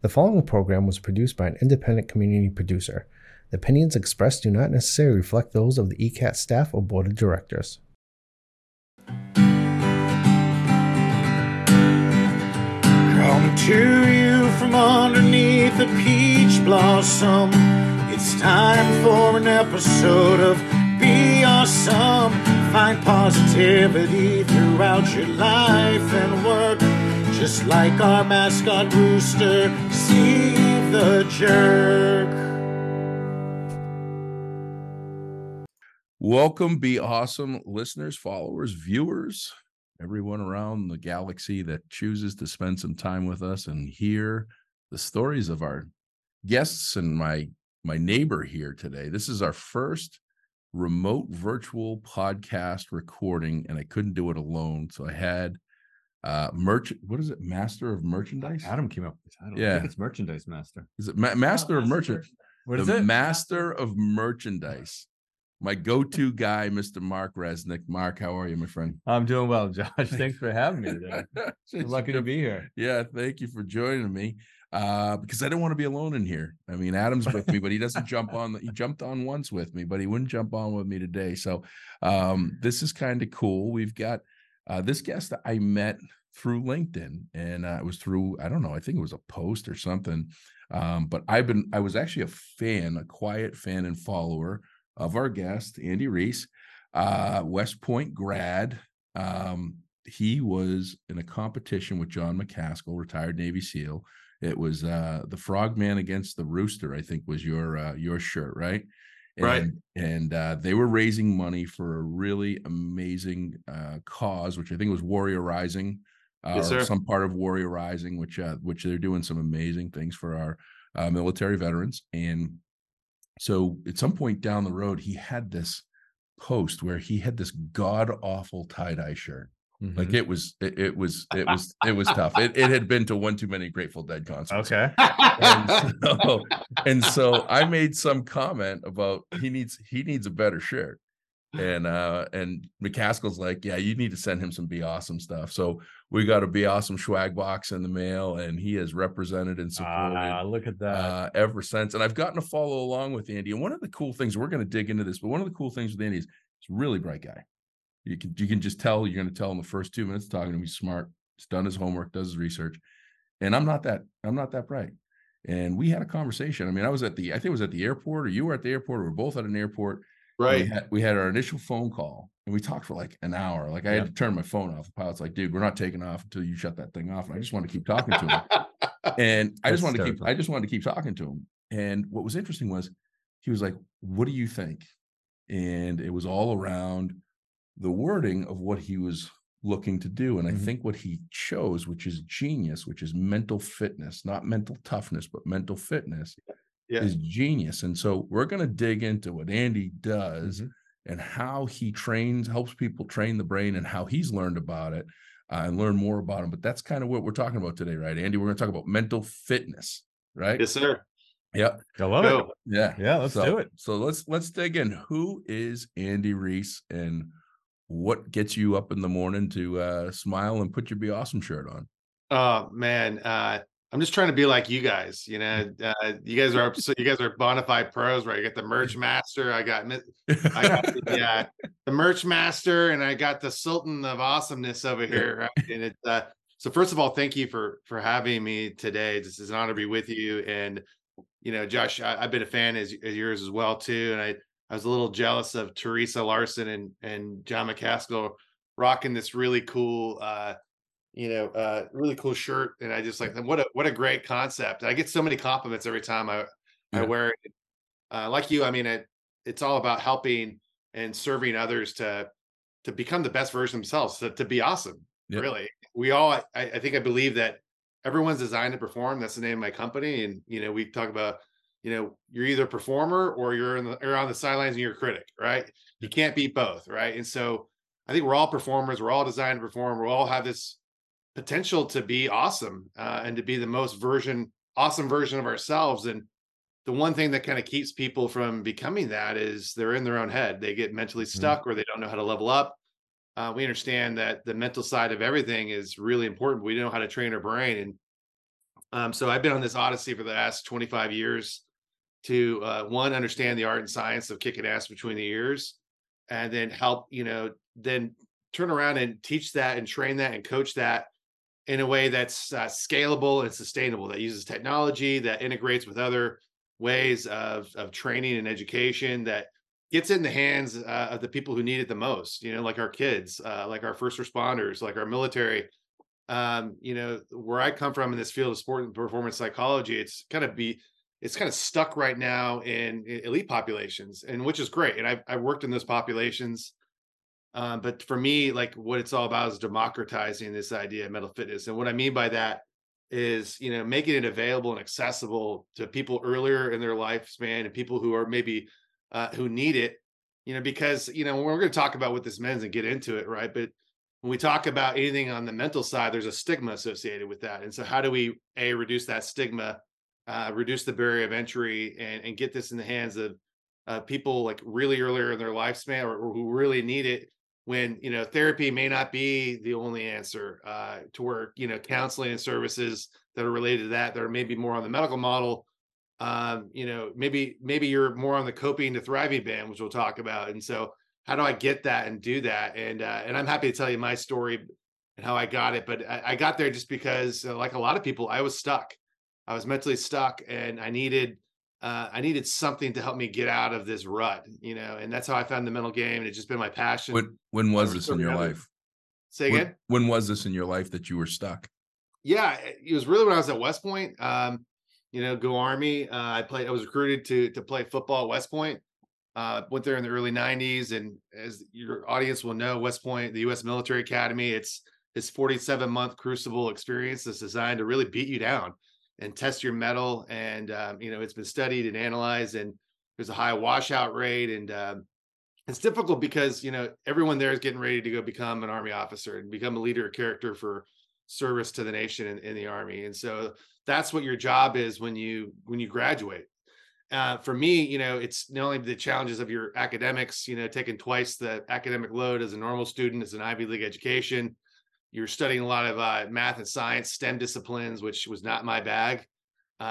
The following program was produced by an independent community producer. The opinions expressed do not necessarily reflect those of the ECAT staff or board of directors. Come to you from underneath a peach blossom. It's time for an episode of Be Awesome. Find positivity throughout your life and work. Just like our mascot rooster, Steve the Jerk. Welcome, Be Awesome listeners, followers, viewers, everyone around the galaxy that chooses to spend some time with us and hear the stories of our guests and my neighbor here today. This is our first remote virtual podcast recording, and I couldn't do it alone. So I had Master of Merchandise? Adam came up with the title. Yeah. I think it's Merchandise Master. Is it Master of Merchandise? What is it? Master of Merchandise. My go-to guy, Mr. Mark Resnick. Mark, how are you, my friend? I'm doing well, Josh. Thanks for having me today. I'm lucky to be here. Yeah, thank you for joining me. Because I didn't want to be alone in here. I mean, Adam's with me, but he doesn't jump on. He jumped on once with me, but he wouldn't jump on with me today. So this is kind of cool. We've got this guest that I met through LinkedIn, and it was through, I don't know, I think it was a post or something. But I was actually a quiet fan and follower of our guest, Andy Reese, West Point grad. He was in a competition with John McCaskill, retired Navy SEAL. It was the Frogman against the Rooster, I think was your shirt, right? Right. And they were raising money for a really amazing cause, which I think was Warrior Rising, Yes, or sir. some part of Warrior Rising, which they're doing some amazing things for our military veterans. And so at some point down the road, he had this post where he had this god awful tie-dye shirt. Mhm. Like it was tough. It had been to one too many Grateful Dead concerts. Okay. And so I made some comment about he needs a better shirt. And McCaskill's like, yeah, you need to send him some Be Awesome stuff. So we got a Be Awesome swag box in the mail, and he has represented and supported Look at that. ever since. And I've gotten to follow along with Andy. And one of the cool things, we're going to dig into this, but one of the cool things with Andy is he's a really bright guy. You can just tell, you're going to tell him the first 2 minutes talking to him, he's smart, he's done his homework, does his research. And I'm not that bright. And we had a conversation. I mean, I think it was at the airport, or you were at the airport, or we were both at an airport. Right. We had our initial phone call, and we talked for like an hour. Like I had to turn my phone off. The pilot's like, dude, we're not taking off until you shut that thing off. And I just wanted to keep talking to him. And I just wanted to keep talking to him. And what was interesting was he was like, what do you think? And it was all around the wording of what he was looking to do. And I think what he chose, which is genius, which is mental fitness, not mental toughness, but mental fitness, is genius. And so we're going to dig into what Andy does and how he helps people train the brain, and how he's learned about it and learn more about him. But that's kind of what we're talking about today, right, Andy? We're going to talk about mental fitness, right? Yes, sir. Yep. I love it. Yeah. Let's do it. So let's dig in. Who is Andy Reese, and what gets you up in the morning to smile and put your Be Awesome shirt on? Oh man, I'm just trying to be like you guys. You guys are bona fide pros, right? You got the merch master. I got the merch master, and I got the Sultan of Awesomeness over here. Right? And it's so first of all, thank you for having me today. This is an honor to be with you. And Josh, I've been a fan as yours as well too. And I was a little jealous of Teresa Larson and John McCaskill rocking this really cool really cool shirt. And I just like, what a great concept. And I get so many compliments every time I wear it. Like you, I mean, it's all about helping and serving others to become the best version of themselves, to be awesome. Yep. Really. We all, I think I believe that everyone's designed to perform. That's the name of my company. And, we talk about, you're either a performer or you're on the sidelines and you're a critic, right? You can't be both. Right. And so I think we're all performers. We're all designed to perform. We all have this potential to be awesome and to be the most awesome version of ourselves. And the one thing that kind of keeps people from becoming that is they're in their own head. They get mentally stuck, or they don't know how to level up. We understand that the mental side of everything is really important. We know how to train our brain. And So I've been on this odyssey for the last 25 years to one, understand the art and science of kicking ass between the ears, and then help, then turn around and teach that and train that and coach that in a way that's scalable and sustainable, that uses technology, that integrates with other ways of training and education, that gets in the hands of the people who need it the most, like our kids, like our first responders, like our military. Where I come from in this field of sport and performance psychology, it's kind of stuck right now in elite populations, and which is great. And I've worked in those populations. But for me, like, what it's all about is democratizing this idea of mental fitness. And what I mean by that is, making it available and accessible to people earlier in their lifespan, and people who are maybe who need it, because, when we're going to talk about what this means and get into it, right? But when we talk about anything on the mental side, there's a stigma associated with that. And so how do we reduce that stigma, reduce the barrier of entry, and get this in the hands of people like really earlier in their lifespan, or who really need it, when therapy may not be the only answer, to where counseling and services that are related to that are maybe more on the medical model. Maybe you're more on the coping to thriving band, which we'll talk about. And so how do I get that and do that? And I'm happy to tell you my story and how I got it. But I got there just because, like a lot of people, I was stuck. I was mentally stuck, and I needed something to help me get out of this rut, and that's how I found the mental game. And it's just been my passion. When was this in your life? Say again? When was this in your life that you were stuck? Yeah, it was really when I was at West Point. Go Army. I was recruited to play football at West Point. Went there in the early 90s. And as your audience will know, West Point, the U.S. Military Academy, it's this 47-month crucible experience that's designed to really beat you down and test your mettle. And, it's been studied and analyzed, and there's a high washout rate. And it's difficult because, everyone there is getting ready to go become an Army officer and become a leader of character for service to the nation in the Army. And so that's what your job is when you graduate. For me, it's not only the challenges of your academics, taking twice the academic load as a normal student, as an Ivy League education. You're studying a lot of math and science, STEM disciplines, which was not my bag. But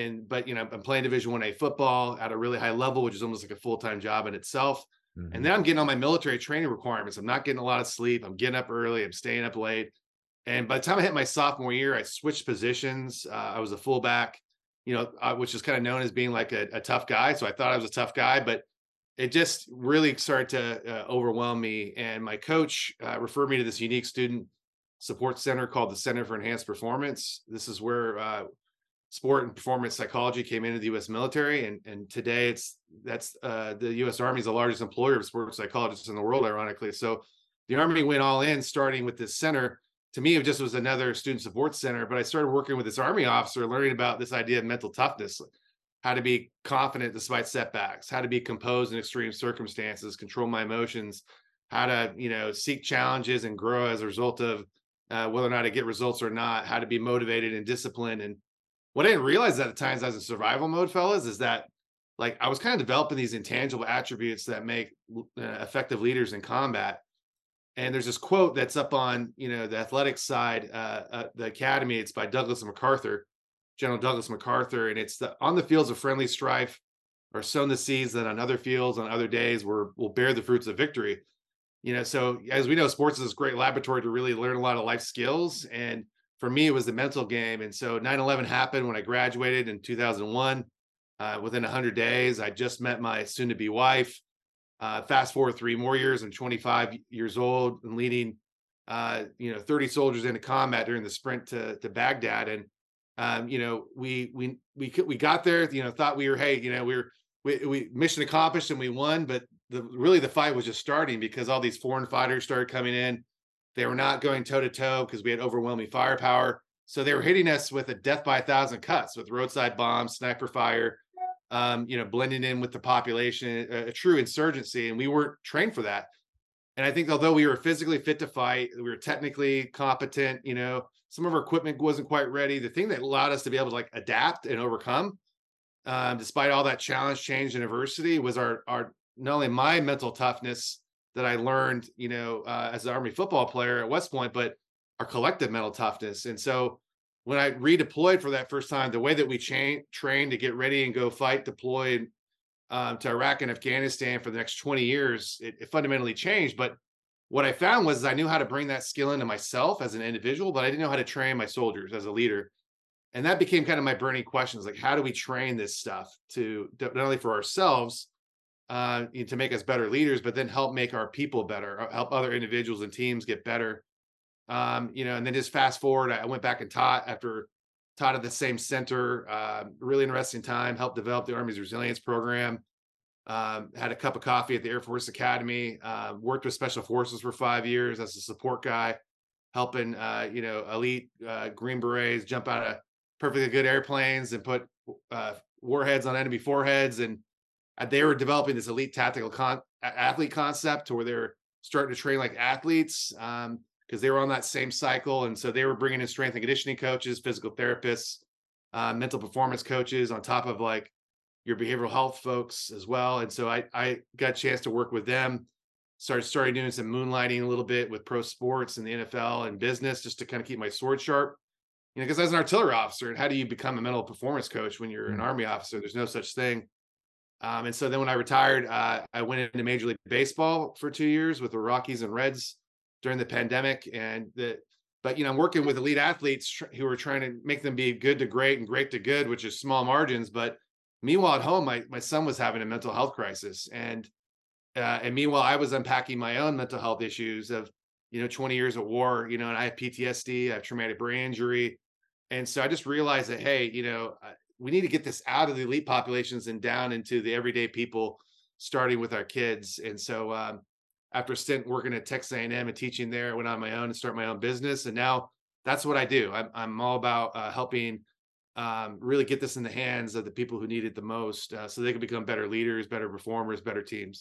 I'm playing Division I football at a really high level, which is almost like a full-time job in itself. Mm-hmm. And then I'm getting all my military training requirements. I'm not getting a lot of sleep. I'm getting up early. I'm staying up late. And by the time I hit my sophomore year, I switched positions. I was a fullback, which is kind of known as being like a tough guy. So I thought I was a tough guy, but it just really started to overwhelm me. And my coach referred me to this unique student support center called the Center for Enhanced Performance. This is where sport and performance psychology came into the U.S. military, and today that's the U.S. Army is the largest employer of sports psychologists in the world, ironically. So the Army went all in, starting with this center. To me, it just was another student support center, but I started working with this Army officer, learning about this idea of mental toughness, how to be confident despite setbacks, how to be composed in extreme circumstances, control my emotions, how to seek challenges and grow as a result of whether or not I get results or not, how to be motivated and disciplined. And what I didn't realize at the times as a survival mode, fellas, is that like I was kind of developing these intangible attributes that make effective leaders in combat. And there's this quote that's up on, the athletics side, the academy. It's by Douglas MacArthur, General Douglas MacArthur. And it's on the fields of friendly strife are sown the seeds that on other fields, on other days, will bear the fruits of victory. So as we know, sports is this great laboratory to really learn a lot of life skills. And for me, it was the mental game. And so 9/11 happened when I graduated in 2001. Within 100 days, I just met my soon-to-be wife. Fast forward 3 more years, I'm 25 years old and leading, 30 soldiers into combat during the sprint to Baghdad. And, we got there, thought we were, we mission accomplished and we won, but the fight was just starting because all these foreign fighters started coming in. They were not going toe to toe because we had overwhelming firepower. So they were hitting us with a death by 1,000 cuts, with roadside bombs, sniper fire, blending in with the population, a true insurgency. And we weren't trained for that. And I think although we were physically fit to fight, we were technically competent, some of our equipment wasn't quite ready. The thing that allowed us to be able to adapt and overcome, despite all that challenge, change, and adversity, was our not only my mental toughness that I learned, as an Army football player at West Point, but our collective mental toughness. And so when I redeployed for that first time, the way that we trained to get ready and go fight, deploy to Iraq and Afghanistan for the next 20 years, it fundamentally changed. But what I found was I knew how to bring that skill into myself as an individual, but I didn't know how to train my soldiers as a leader. And that became kind of my burning questions, like, how do we train this stuff to not only for ourselves, to make us better leaders, but then help make our people better, help other individuals and teams get better. And then just fast forward, I went back and taught at the same center, really interesting time, helped develop the Army's resilience program, had a cup of coffee at the Air Force Academy, worked with Special Forces for 5 years as a support guy, helping, elite Green Berets jump out of perfectly good airplanes and put warheads on enemy foreheads. And they were developing this elite tactical athlete concept to where they were starting to train like athletes because they were on that same cycle. And so they were bringing in strength and conditioning coaches, physical therapists, mental performance coaches on top of like your behavioral health folks as well. And so I got a chance to work with them, started doing some moonlighting a little bit with pro sports and the NFL and business just to kind of keep my sword sharp. Because I was an artillery officer, and how do you become a mental performance coach when you're an Army officer? There's no such thing. And so then when I retired, I went into Major League Baseball for 2 years with the Rockies and Reds during the pandemic. But I'm working with elite athletes who are trying to make them be good to great and great to good, which is small margins. But meanwhile, at home, my son was having a mental health crisis. And meanwhile, I was unpacking my own mental health issues of, 20 years at war, and I have PTSD, I have traumatic brain injury. And so I just realized that, hey, we need to get this out of the elite populations and down into the everyday people, starting with our kids. And so after a stint working at Texas A&M and teaching there, I went on my own and start my own business. And now that's what I do. I'm all about helping really get this in the hands of the people who need it the most, so they can become better leaders, better performers, better teams.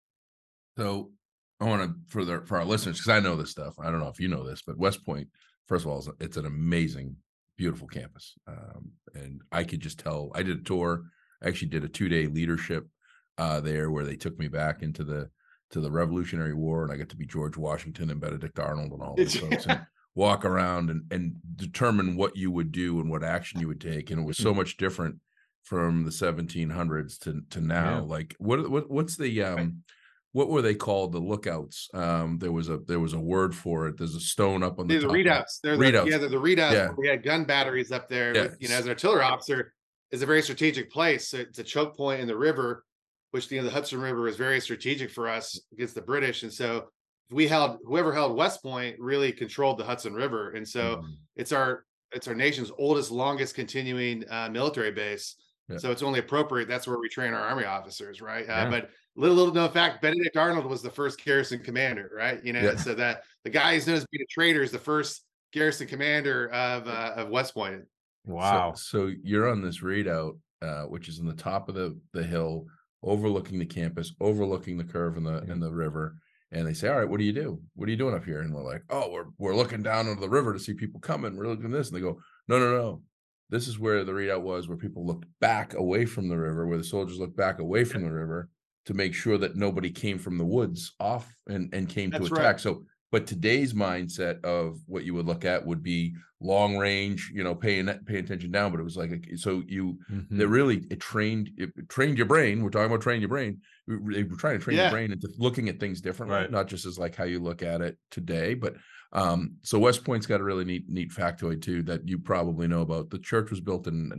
So I want to, for our listeners, because I know this stuff. I don't know if you know this, but West Point, first of all, it's an amazing, beautiful campus. And I could just tell, I did a tour. I actually did a 2-day leadership there where they took me back into the Revolutionary War, and I got to be George Washington and Benedict Arnold and all those folks, and walk around and determine what you would do and what action you would take. And it was so much different from the 1700s to now. Yeah. Like what's the what were they called? The lookouts. There was a word for it. There's a stone up on the top. Readouts. They're the readouts. Yeah. We had gun batteries up there. Yeah. With, as an artillery officer, is a very strategic place. It's a choke point in the river, which the Hudson River is very strategic for us against the British. And so whoever held West Point really controlled the Hudson River. And so it's our nation's oldest, longest continuing military base. Yeah. So it's only appropriate. That's where we train our Army officers, right? Yeah. But little known fact, Benedict Arnold was the first garrison commander, right? So that the guy who's known as being a traitor is the first garrison commander of West Point. Wow. So you're on this readout, which is in the top of the hill, overlooking the campus, overlooking the curve in the river. And they say, all right, what do you do? What are you doing up here? And we're like, oh, we're looking down into the river to see people coming. We're looking at this. And they go, no. This is where the readout was, where people looked back away from the river, where the soldiers looked back away from the river to make sure that nobody came from the woods off and came to attack. Right. So, but today's mindset of what you would look at would be long range, paying attention down. But it was like, so they really, it trained your brain. We're talking about training your brain. We're trying to train your brain into looking at things differently, right. Not just as like how you look at it today, but so West Point's got a really neat factoid too that you probably know about. The church was built in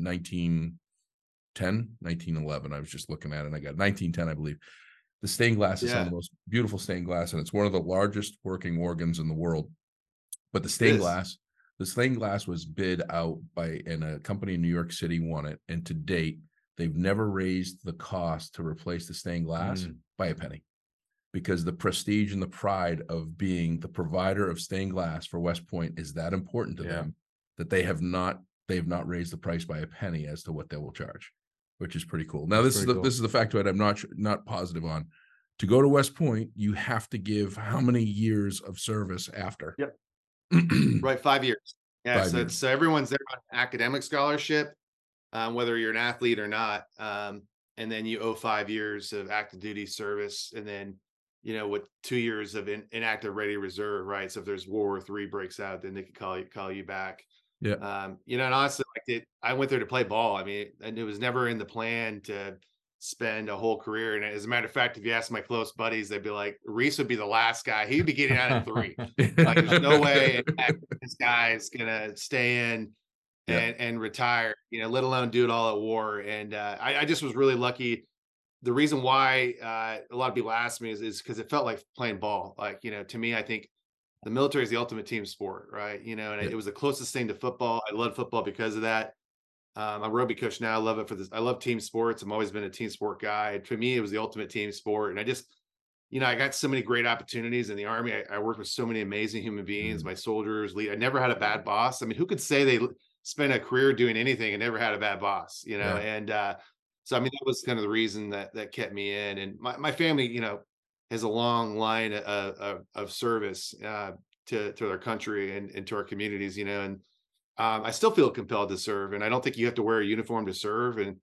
1911. I was just looking at it, and I got 1910, I believe. The stained glass is some of the most beautiful stained glass, and it's one of the largest working organs in the world. But the stained glass was bid out and a company in New York City won it. And to date, they've never raised the cost to replace the stained glass by a penny, because the prestige and the pride of being the provider of stained glass for West Point is that important to them that they have not raised the price by a penny as to what they will charge, which is pretty cool. Now, this is the factoid I'm not positive on. To go to West Point, you have to give how many years of service after? Yep. Right, 5 years. Yeah, so everyone's there on academic scholarship, whether you're an athlete or not, and then you owe 5 years of active duty service, and then with 2 years of inactive ready reserve, right? So if there's World War III breaks out, then they could call you back. Yeah. You know, and honestly, I went there to play ball. I mean, and it was never in the plan to spend a whole career. And as a matter of fact, if you ask my close buddies, they'd be like, Reese would be the last guy. He'd be getting out at 3. Like, there's no way this guy's gonna stay in and retire, you know, let alone do it all at war. And I just was really lucky. The reason why a lot of people ask me is because it felt like playing ball. Like, you know, to me, I think the military is the ultimate team sport, right? You know, and it was the closest thing to football. I love football because of that. I'm a rugby coach now. I love it for this. I love team sports. I've always been a team sport guy. To me, it was the ultimate team sport. And I just, you know, I got so many great opportunities in the Army. I worked with so many amazing human beings, my soldiers, I never had a bad boss. I mean, who could say they spent a career doing anything and never had a bad boss, you know? And so, I mean, that was kind of the reason that kept me in. And my family, you know, has a long line of service to their country and to our communities, you know, and I still feel compelled to serve, and I don't think you have to wear a uniform to serve. And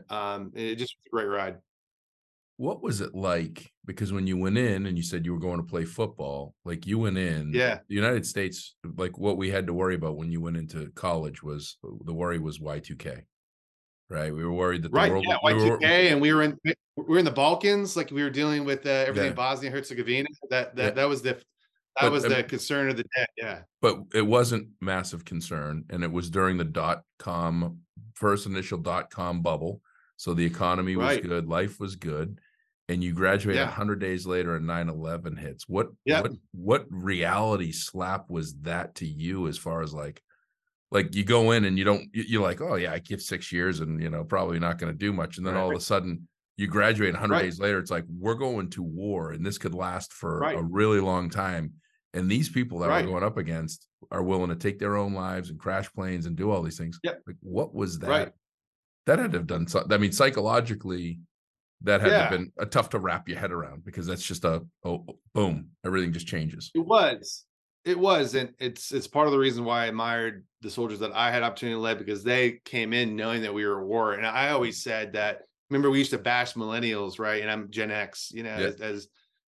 it just was a great ride. What was it like? Because when you went in and you said you were going to play football, like you went in, Yeah. the United States, like what we had to worry about when you went into college was the worry was Y2K, right? We were worried that the world, Y2K, and we were in the Balkans, like we were dealing with everything in Bosnia Herzegovina. That was the concern of the day. Yeah. But it wasn't massive concern, and it was during the first initial .com bubble. So the economy was good, life was good, and you graduate 100 days later and 9/11 hits. What reality slap was that to you, as far as like you go in and you're like, oh yeah, I give 6 years and, you know, probably not going to do much. And then all of a sudden you graduate 100 days later, it's like, we're going to war and this could last for a really long time. And these people that we're going up against are willing to take their own lives and crash planes and do all these things. Like, what was that? That had to have done something. I mean, psychologically, that had to have been tough to wrap your head around, because that's just boom, everything just changes. It was, and it's part of the reason why I admired the soldiers that I had opportunity to lead, because they came in knowing that we were at war. And I always said that. Remember, we used to bash millennials, right? And I'm Gen X, you know, as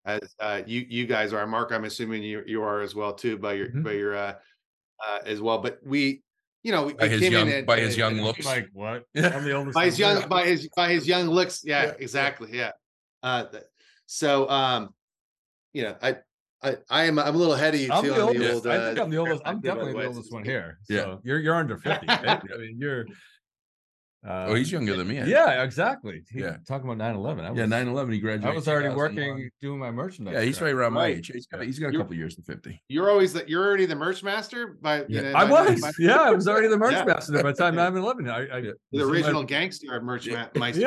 you guys are. Mark, I'm assuming you are as well too, by your as well. But we, you know, by his young looks. Like what? I'm the oldest. By his young looks. Yeah, exactly. Yeah. So you know, I'm a little ahead of you too. I think I'm the oldest. I'm definitely the oldest one here. So you're under 50. Right? I mean, you're. He's younger than me. Yeah, exactly. Talking about 9/11. 9/11. He graduated. I was already working, doing my merchandise. Yeah, he's right around my age. He's got a couple years to 50. You're already the merch master. I was already the merch master by the time 9/11. The original gangster of merch master.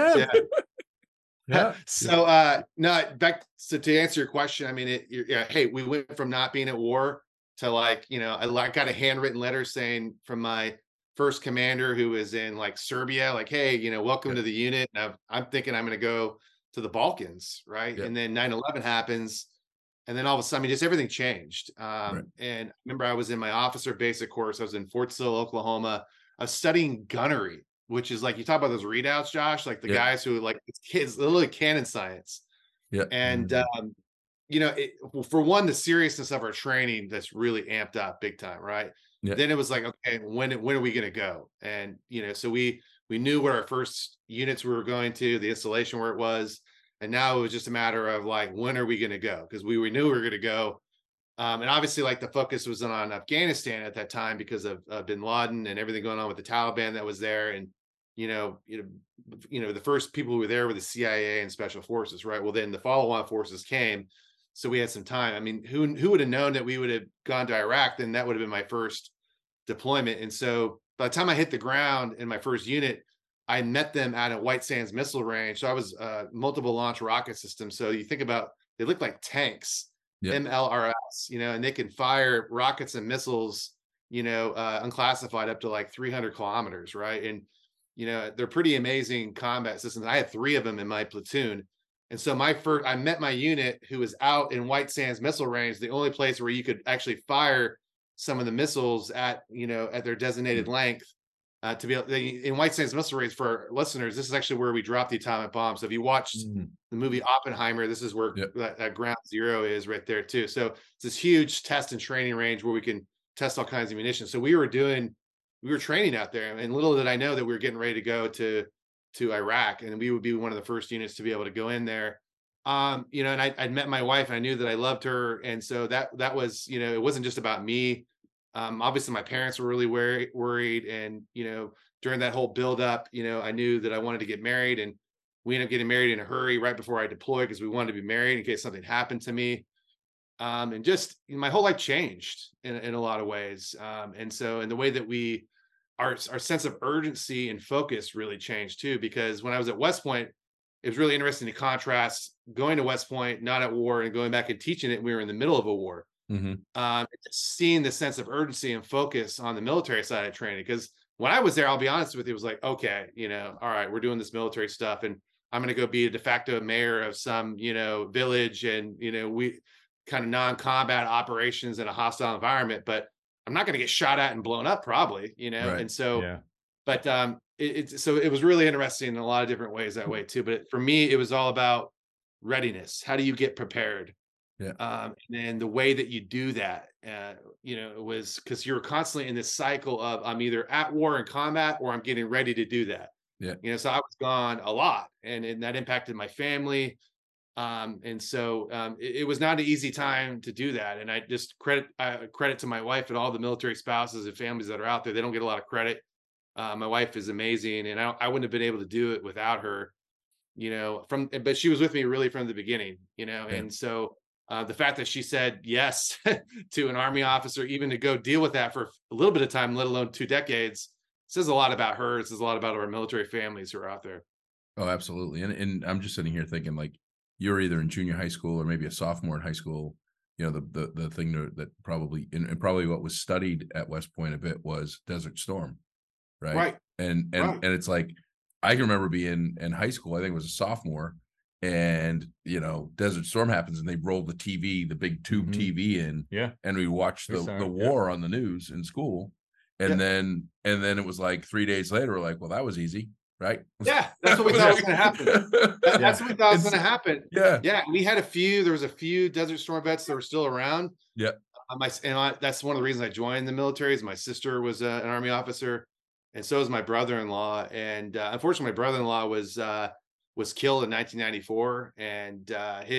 Yeah. So no, back to answer your question. I mean, hey, we went from not being at war to, like, you know, I got a handwritten letter saying from my first commander who was in like Serbia, like, hey, you know, welcome to the unit. And I'm thinking I'm going to go to the Balkans, right? And then 9/11 happens, and then all of a sudden, just everything changed. And I remember I was in my officer basic course. I was in Fort Sill, Oklahoma. I was studying gunnery, which is like, you talk about those readouts, Josh, like the guys who, like, it's kids, literally cannon science. And you know, for one, the seriousness of our training that's really amped up big time, right? Then it was like, okay, when are we going to go? And, you know, so we knew what our first units we were going to, the installation where it was, and now it was just a matter of like, when are we going to go? Because we knew we were going to go. And obviously, like, the focus was on Afghanistan at that time because of bin Laden and everything going on with the Taliban that was there. And, you know, the first people who were there were the CIA and special forces, right? Well, then the follow-on forces came. So we had some time. I mean, who would have known that we would have gone to Iraq? Then that would have been my first deployment. And so by the time I hit the ground in my first unit, I met them at a White Sands missile range. So I was multiple launch rocket systems. So you think about, they look like tanks, MLRS, you know, and they can fire rockets and missiles, you know, unclassified up to like 300 kilometers, right? And, you know, they're pretty amazing combat systems. I had 3 of them in my platoon. And so I met my unit who was out in White Sands missile range, the only place where you could actually fire some of the missiles at, you know, at their designated length, to be able, in White Sands missile range, for our listeners, this is actually where we dropped the atomic bomb. So if you watched the movie Oppenheimer, this is where that ground zero is right there too. So it's this huge test and training range where we can test all kinds of munitions. So we were doing we were training out there, and little did I know that we were getting ready to go to Iraq, and we would be one of the first units to be able to go in there. You know, and I'd met my wife, and I knew that I loved her, and so that was, you know, it wasn't just about me. Obviously, my parents were really worried, and you know, during that whole build up, you know, I knew that I wanted to get married, and we ended up getting married in a hurry right before I deployed because we wanted to be married in case something happened to me. And just my whole life changed in a lot of ways. And so, in the way that our sense of urgency and focus really changed too, because when I was at West Point, it was really interesting to contrast going to West Point, not at war, and going back and teaching it. We were in the middle of a war. Just seeing the sense of urgency and focus on the military side of training. Because when I was there, I'll be honest with you, it was like, okay, you know, all right, we're doing this military stuff, and I'm going to go be a de facto mayor of some, you know, village, and you know, we kind of non-combat operations in a hostile environment, but I'm not going to get shot at and blown up, probably, you know. Right. And so, Yeah. but so it was really interesting in a lot of different ways that way too. But for me, it was all about readiness. How do you get prepared? Yeah. And then the way that you do that, you know, it was because you're constantly in this cycle of I'm either at war and combat or I'm getting ready to do that. Yeah. You know, so I was gone a lot, and that impacted my family. And so it was not an easy time to do that. And I just credit to my wife and all the military spouses and families that are out there. They don't get a lot of credit. My wife is amazing, and I wouldn't have been able to do it without her, you know, but she was with me really from the beginning, you know. Yeah. And so the fact that she said yes to an Army officer, even to go deal with that for a little bit of time, let alone 2 decades, says a lot about her. It says a lot about our military families who are out there. Oh, absolutely. And I'm just sitting here thinking, like, you're either in junior high school or maybe a sophomore in high school. You know, the thing that probably, and probably what was studied at West Point a bit was Desert Storm, right? Right. And it's like, I can remember being in high school, I think it was a sophomore, and you know, Desert Storm happens, and they roll the TV, the big tube TV in, and we watched the war on the news in school, and then it was like 3 days later, we're like, well, that was easy. Right. Yeah, that's what we thought was going to happen. That's what we thought was going to happen. Yeah. Yeah. We had there was a few Desert Storm vets that were still around. Yeah. That's one of the reasons I joined the military. Is my sister was an Army officer, and so was my brother-in-law. And unfortunately, my brother-in-law was killed in 1994, and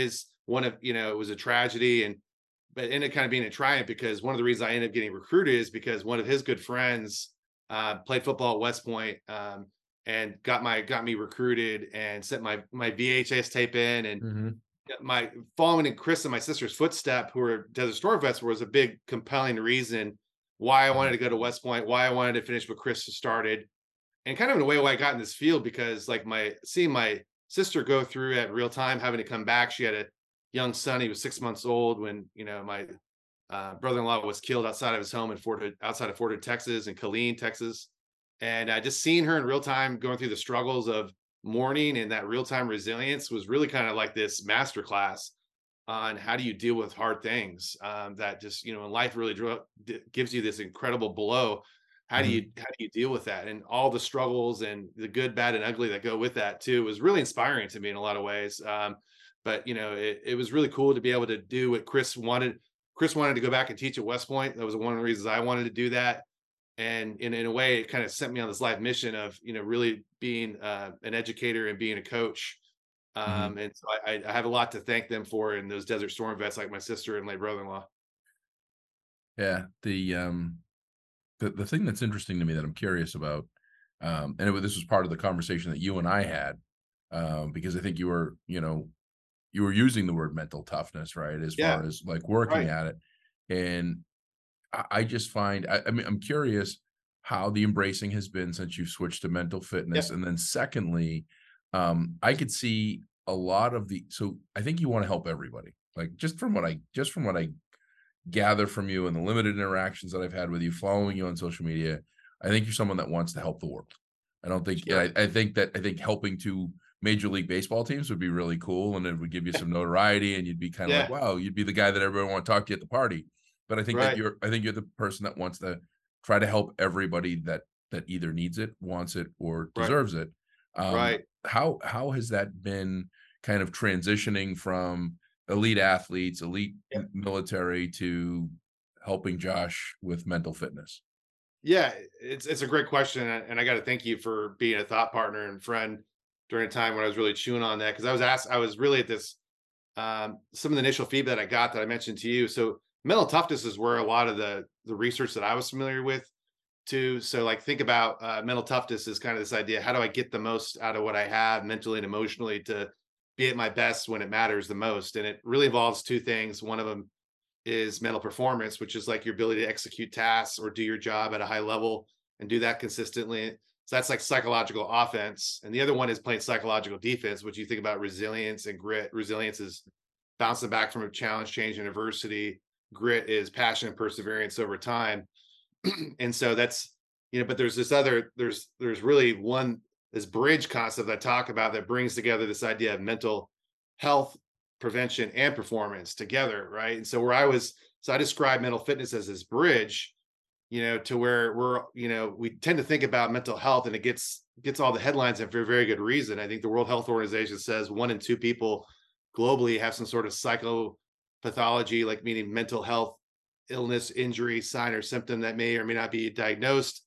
it was a tragedy, but it ended up kind of being a triumph, because one of the reasons I ended up getting recruited is because one of his good friends played football at West Point. And got me recruited and sent my VHS tape in, and my following in Chris and my sister's footstep, who were Desert Storm vets, was a big compelling reason why I wanted to go to West Point, why I wanted to finish what Chris started, and kind of in a way why I got in this field, because like seeing my sister go through at real time, having to come back. She had a young son; he was 6 months old when, you know, my brother-in-law was killed outside of his home outside of Fort Hood, Texas, and Killeen, Texas. And just seeing her in real time going through the struggles of mourning and that real time resilience was really kind of like this masterclass on how do you deal with hard things that just, you know, in life really gives you this incredible blow. How do you deal with that, and all the struggles and the good, bad, and ugly that go with that too? It was really inspiring to me in a lot of ways. But you know, it was really cool to be able to do what Chris wanted. Chris wanted to go back and teach at West Point. That was one of the reasons I wanted to do that. And in a way, it kind of sent me on this life mission of, you know, really being an educator and being a coach. And so I have a lot to thank them for, and those Desert Storm vets like my sister and my brother-in-law. Yeah. The thing that's interesting to me that I'm curious about, this was part of the conversation that you and I had, because I think you were using the word mental toughness, right? As far as like working at it. And I just find, I mean, I'm curious how the embracing has been since you've switched to mental fitness. And then secondly, I could see a lot of so I think you want to help everybody. Like just from what I gather from you and the limited interactions that I've had with you, following you on social media, I think you're someone that wants to help the world. I don't think, I think helping to Major League Baseball teams would be really cool. And it would give you some notoriety, and you'd be kind of like, wow, you'd be the guy that everyone want to talk to at the party. But I think that you're the person that wants to try to help everybody that either needs it, wants it, or deserves it. How has that been kind of transitioning from elite athletes, elite military, to helping Josh with mental fitness? Yeah, it's a great question, and I got to thank you for being a thought partner and friend during a time when I was really chewing on that, because I was really at this some of the initial feedback I got that I mentioned to you. So mental toughness is where a lot of the research that I was familiar with too. So like think about mental toughness is kind of this idea: how do I get the most out of what I have mentally and emotionally to be at my best when it matters the most? And it really involves two things. One of them is mental performance, which is like your ability to execute tasks or do your job at a high level and do that consistently. So that's like psychological offense. And the other one is playing psychological defense, which you think about resilience and grit. Resilience is bouncing back from a challenge, change, and adversity. Grit is passion and perseverance over time. And so that's, but there's this other, there's really this bridge concept that I talk about that brings together this idea of mental health, prevention, and performance together, right? And so I describe mental fitness as this bridge, to where we tend to think about mental health and it gets all the headlines and for a very good reason. I think the World Health Organization says 1 in 2 people globally have some sort of psychopathology, like meaning mental health illness, injury, sign, or symptom that may or may not be diagnosed.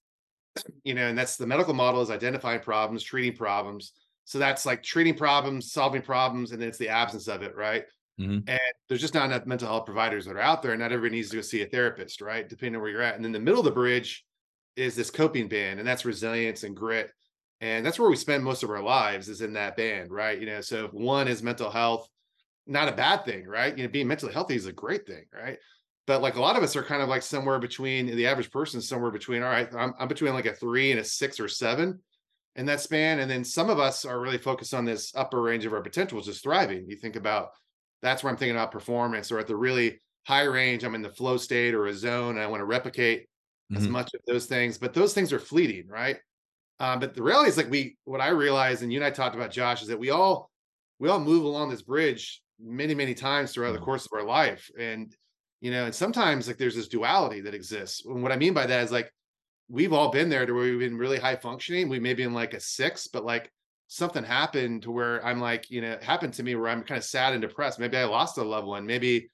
And that's the medical model is identifying problems, treating problems. So that's like treating problems, solving problems, and then it's the absence of it, right? Mm-hmm. And there's just not enough mental health providers that are out there, and not everybody needs to go see a therapist, right? Depending on where you're at. And then the middle of the bridge is this coping band, and that's resilience and grit. And that's where we spend most of our lives, is in that band, right? So if one is mental health, not a bad thing, right? Being mentally healthy is a great thing, right? But like a lot of us are kind of like somewhere between, the average person is somewhere between, all right, I'm between like a 3 and a 6 or 7 in that span. And then some of us are really focused on this upper range of our potential, which is thriving. You think about, that's where I'm thinking about performance, or at the really high range, I'm in the flow state or a zone, and I want to replicate as much of those things, but those things are fleeting, right? But the reality is, like, what I realized, and you and I talked about, Josh, is that we all move along this bridge many, many times throughout the course of our life. And sometimes like there's this duality that exists. And what I mean by that is, like, we've all been there to where we've been really high functioning. We may be in like a 6, but like something happened to where I'm like, it happened to me where I'm kind of sad and depressed. Maybe I lost a loved one. Maybe,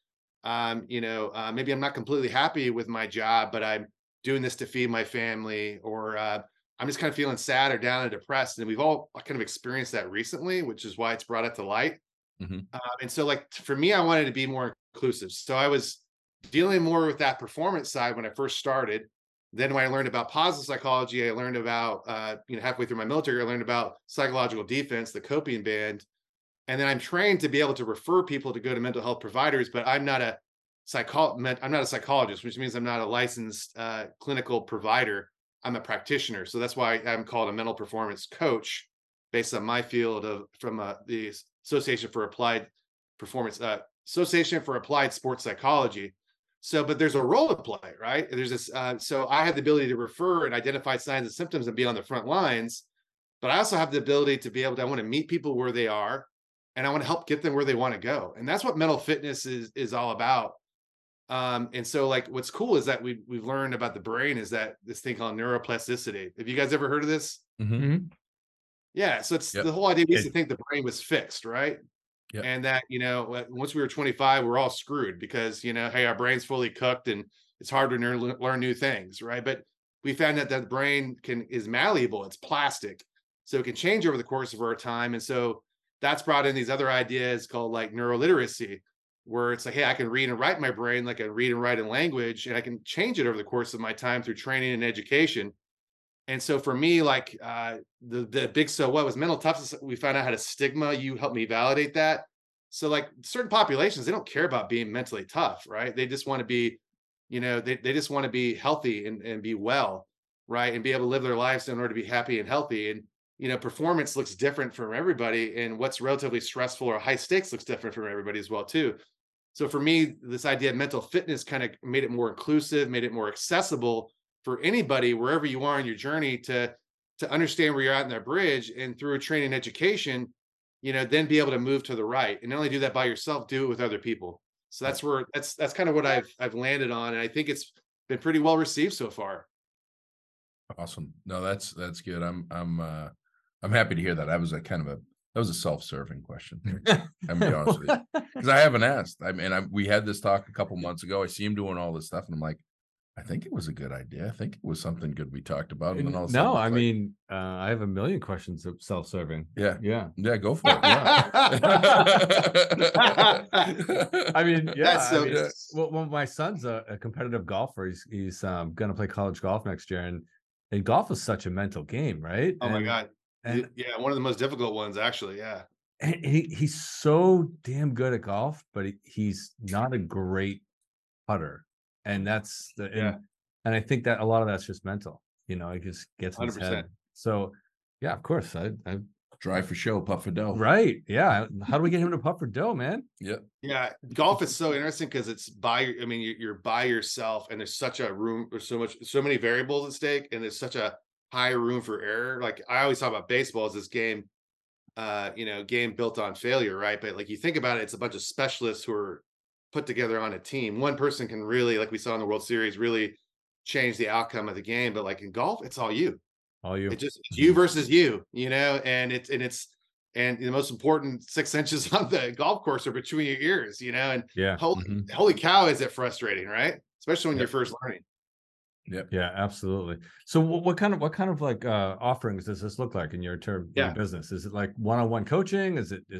maybe I'm not completely happy with my job, but I'm doing this to feed my family, or I'm just kind of feeling sad or down and depressed. And we've all kind of experienced that recently, which is why it's brought it to light. And so like, for me, I wanted to be more inclusive. So I was dealing more with that performance side when I first started. Then when I learned about positive psychology, I learned about, halfway through my military, I learned about psychological defense, the coping band. And then I'm trained to be able to refer people to go to mental health providers, but I'm not a psychologist, which means I'm not a licensed clinical provider. I'm a practitioner. So that's why I'm called a mental performance coach, based on my field from the Association for Applied Sports Psychology. So, but there's a role to play, right? There's this, so I have the ability to refer and identify signs and symptoms and be on the front lines, but I also have the ability to be able to, I want to meet people where they are, and I want to help get them where they want to go. And that's what mental fitness is all about. And so like, what's cool is that we've learned about the brain is that this thing called neuroplasticity. Have you guys ever heard of this? Yeah. So it's the whole idea. We used to think the brain was fixed, right? Yep. And that, once we were 25, we're all screwed because, hey, our brain's fully cooked and it's hard to learn new things, right? But we found that the brain is malleable, it's plastic, so it can change over the course of our time. And so that's brought in these other ideas called like neuroliteracy, where it's like, hey, I can read and write my brain like I read and write in language, and I can change it over the course of my time through training and education. And so for me, like the big so what was mental toughness. We found out how to stigma. You helped me validate that. So like certain populations, they don't care about being mentally tough, right? They just want to be, they just want to be healthy and be well, right? And be able to live their lives in order to be happy and healthy. And, performance looks different from everybody. And what's relatively stressful or high stakes looks different from everybody as well, too. So for me, this idea of mental fitness kind of made it more inclusive, made it more accessible for anybody, wherever you are in your journey, to understand where you're at in that bridge, and through training and education, then be able to move to the right, and not only do that by yourself, do it with other people. So that's kind of what I've landed on. And I think it's been pretty well received so far. Awesome. No, that's good. I'm happy to hear that. That was a self-serving question. I'm gonna be honest with you, because I haven't asked. We had this talk a couple months ago. I see him doing all this stuff, and I'm like, I think it was a good idea. I think it was something good we talked about. And then all of a No, sudden I it's like, mean, I have a million questions of self-serving. yeah, go for it. Yeah. I mean, yeah. That's so. Well, my son's a competitive golfer. He's going to play college golf next year, and golf is such a mental game, right? Oh my God. And Yeah, one of the most difficult ones, actually. Yeah. and he's so damn good at golf, but he's not a great putter, and that's the and I think that a lot of that's just mental. It just gets in his 100%. head. So, yeah, of course, I Drive for show, putt for dough. right, yeah. How do we get him to putt for dough, man? Yep. Yeah, golf is so interesting because it's I mean, you're by yourself, and there's such a room. There's so many variables at stake, and there's such a high room for error. Like I always talk about baseball as this game, game built on failure, right? But like you think about it, it's a bunch of specialists who are put together on a team. One person can really, like we saw in the World Series, really change the outcome of the game. But like in golf, it's all you. All you. It's you versus you, and and the most important 6 inches on the golf course are between your ears, and Yeah. holy cow, is it frustrating, right? Especially when you're first learning. Yep. Yeah, absolutely. So what kind of like offerings does this look like in your your business? Is it like one-on-one coaching? Is it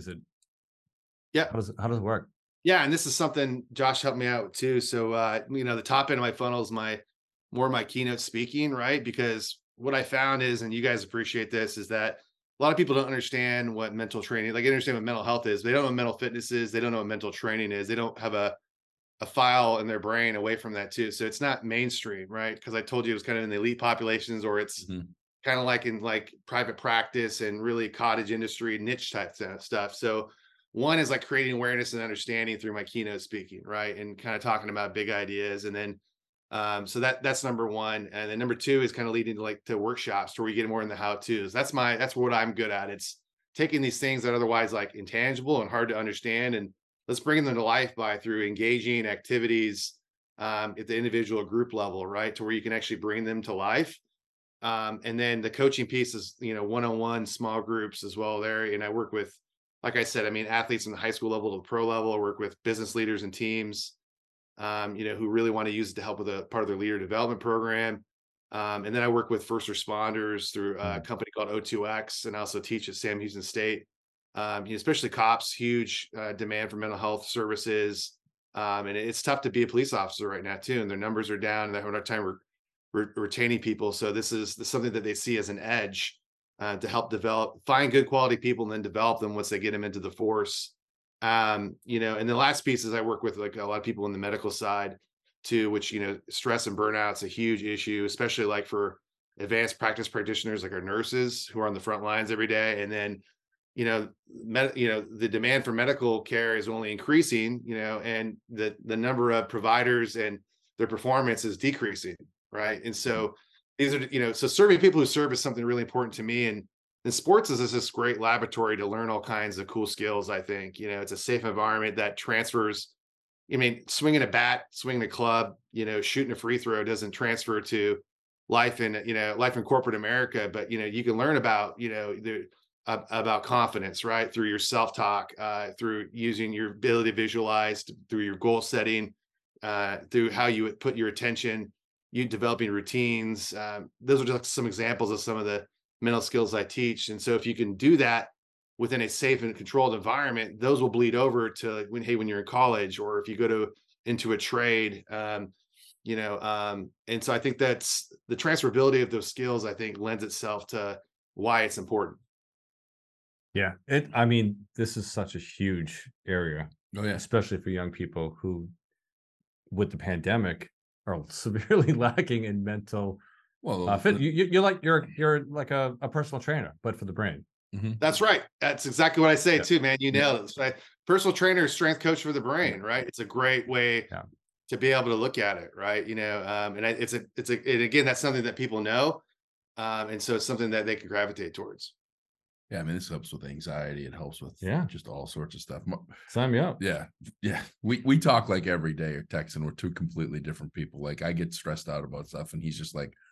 Yeah. How does it work? Yeah, and this is something Josh helped me out with too. So the top end of my funnel is more my keynote speaking, right? Because what I found is, and you guys appreciate this, is that a lot of people don't understand what mental training, like, they understand what mental health is. They don't know what mental fitness is. They don't know what mental training is. They don't have a file in their brain away from that too. So it's not mainstream, right? Because I told you it was kind of in the elite populations, or it's kind of like in like private practice and really cottage industry niche type stuff. So one is like creating awareness and understanding through my keynote speaking, right? And kind of talking about big ideas. And then so that's number one. And then number two is kind of leading to workshops where we get more in the how-tos. That's what I'm good at. It's taking these things that are otherwise like intangible and hard to understand, and let's bring them to life through engaging activities at the individual group level, right? To where you can actually bring them to life. And then the coaching piece is, one-on-one small groups as well there. And I work with, like I said, athletes from the high school level to the pro level. I work with business leaders and teams, who really want to use it to help with a part of their leader development program. And then I work with first responders through a company called O2X, and I also teach at Sam Houston State. Especially cops, huge demand for mental health services. And it's tough to be a police officer right now too. And their numbers are down, and they have a hard time retaining people. So this is something that they see as an edge to help find good quality people and then develop them once they get them into the force. And the last piece is I work with like a lot of people in the medical side too, which, stress and burnout is a huge issue, especially like for advanced practice practitioners, like our nurses who are on the front lines every day. And then, the demand for medical care is only increasing, and the number of providers and their performance is decreasing. Right. And so these are, so serving people who serve is something really important to me. And sports is this great laboratory to learn all kinds of cool skills. I think, it's a safe environment that transfers. Swinging a bat, swinging a club, shooting a free throw doesn't transfer to life in corporate America. But, you can learn about, about confidence, right? Through your self-talk, through using your ability to visualize, through your goal setting, through how you put your attention, you developing routines. Those are just some examples of some of the mental skills I teach. And so if you can do that within a safe and controlled environment, those will bleed over to when you're in college, or if you go into a trade, and so I think that's the transferability of those skills, I think, lends itself to why it's important. Yeah. This is such a huge area, especially for young people who, with the pandemic, are severely lacking in mental fit. You're like a personal trainer, but for the brain. That's right. That's exactly what I say too, man. You nailed it. Right? Personal trainer, strength coach for the brain, right? It's a great way to be able to look at it, right? And and again, that's something that people know, and so it's something that they can gravitate towards. Yeah, this helps with anxiety. It helps with just all sorts of stuff. Sign me up. Yeah. We talk like every day or text, and we're two completely different people. Like I get stressed out about stuff, and he's just like,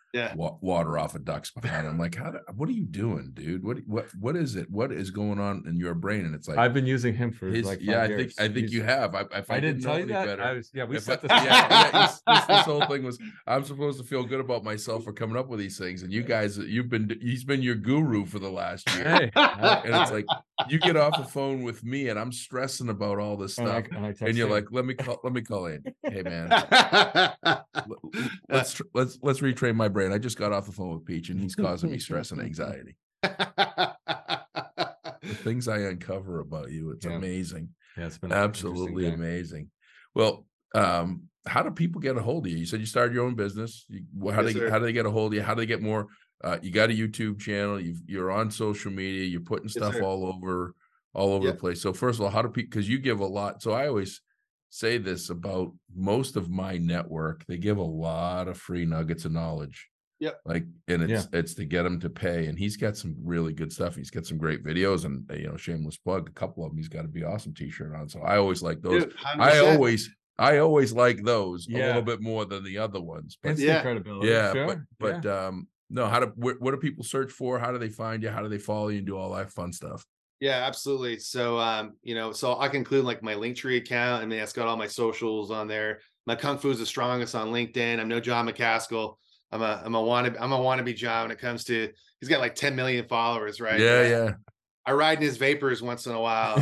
water off a duck's behind. I'm like, what are you doing, dude? What is it? What is going on in your brain? And it's like, I've been using him for like 5 years. I think you have. If I didn't tell you that, better, we set this. This whole thing was, I'm supposed to feel good about myself for coming up with these things, and you guys, he's been your guru for the last year. Hey. And it's like, you get off the phone with me, and I'm stressing about all this stuff, and you're like, let me call in. Hey man, let's retrain my brain. I just got off the phone with Peach, and he's causing me stress and anxiety. The things I uncover about you, it's amazing. Yeah, it's been absolutely amazing. Well, how do people get a hold of you? You said you started your own business. How do they get a hold of you? How do they get more? You got a YouTube channel. You're on social media. You're putting stuff all over the place. So first of all, how do people? Because you give a lot. So I always say this about most of my network. They give a lot of free nuggets of knowledge. Yep. Like, and it's to get them to pay. And he's got some really good stuff. He's got some great videos, and shameless plug, a couple of them. He's got a Be Awesome t-shirt on. So I always like those. Dude, I always like those a little bit more than the other ones. But it's credibility. Yeah. Sure. But no, what do people search for? How do they find you? How do they follow you and do all that fun stuff? Yeah, absolutely. So, so I can include like my Linktree account. I mean, it's got all my socials on there. My Kung Fu is the strongest on LinkedIn. I'm no John McCaskill. I'm a wannabe John when it comes to, he's got like 10 million followers, right? Yeah. I ride in his vapors once in a while.